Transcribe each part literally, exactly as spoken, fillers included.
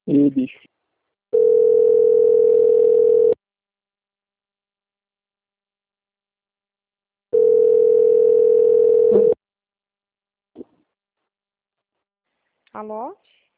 E bicho. Alô?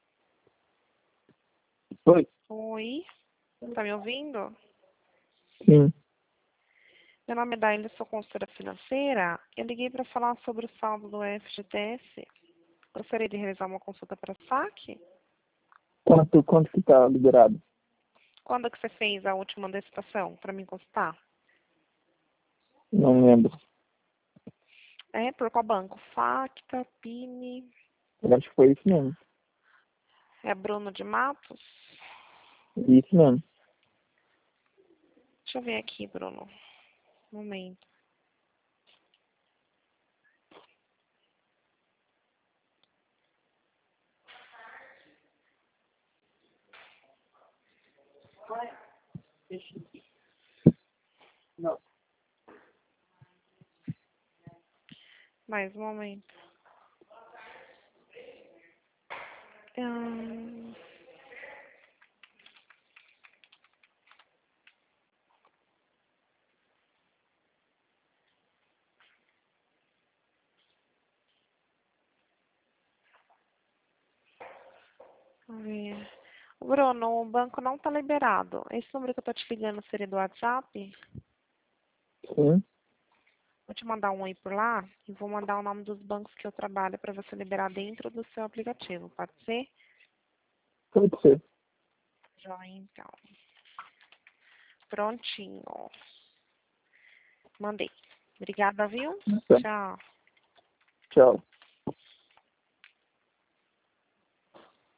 Oi? Oi? Tá me ouvindo? Sim. Meu nome é Daília, sou consultora financeira. Eu liguei para falar sobre o saldo do F G T S. Gostaria de realizar uma consulta para saque? Quanto, quanto que tá liberado? Quando que você fez a última antecipação para me consultar? Não lembro. É, por qual banco? Facta, Pini, Eu acho que foi isso mesmo. é Bruno de Matos? Isso mesmo. Deixa eu ver aqui, Bruno. Um momento. Não. Mais um momento. Hum... Vamos ver. Bruno, o banco não está liberado. Esse número que eu tô te ligando seria do WhatsApp? Sim. Vou te mandar um aí por lá e vou mandar o nome dos bancos que eu trabalho para você liberar dentro do seu aplicativo. Pode ser? Pode ser. Joia, então. Prontinho. Mandei. Obrigada, viu? Tá. Tchau. Tchau.